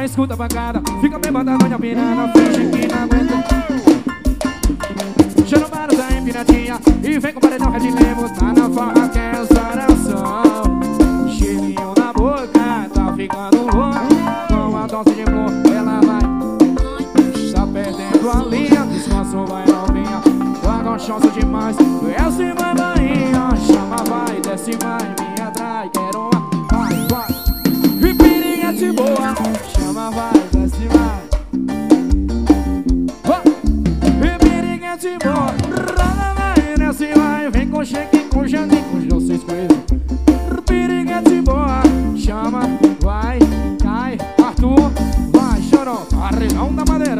escuta a pancada, fica bem batado na piranha, finge que não aguenta. Chama para tá empinadinha e vem com paredão Red Lemo, tá na farra que é saração. Cheirinho na boca, tá ficando louco. Com a dose de flor, ela vai, tá perdendo a linha, descanso vai novinha, tá gostosa demais. Desce vai Bahia, chama vai, desce vai, me atrai, quero uma, vai. E piriguete boa, chama vai, desce vai. Boa, vai, desce vai, vem com cheque, com jandim, com os doces coisas. Piriguete boa, chama, vai, cai, Arthur, vai, chorão, arregão da madeira.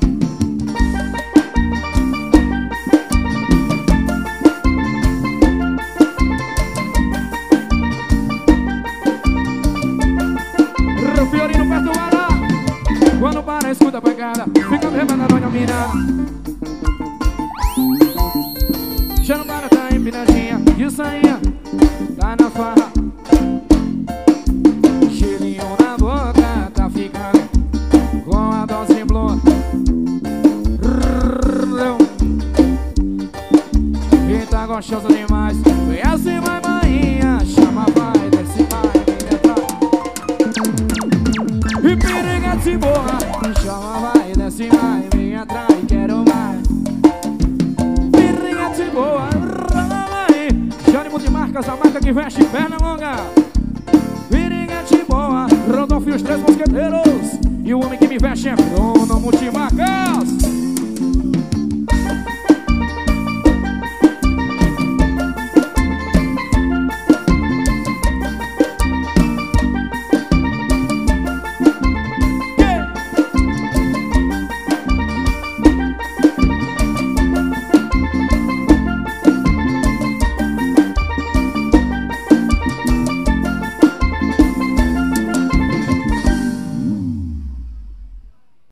Fiorino perto do Guará, quando para escuta a pancada, fica bêbada na dona mina. Já não para, tá empinadinha de sainha, tá na farra. Cheirinho na boca, tá ficando com a dose blonda. E tá gostosa demais. Desce vai Bahia, chama vai, desce vai, vem entrar. E piriguete boa, chama vai, desce vai, vem atrás, quero mais. Boa, vai, Jânimo de Marcas, a marca que veste perna longa. Piriguete boa, Rodolfo e os três mosqueteiros. E o homem que me veste é Bruno Multimar.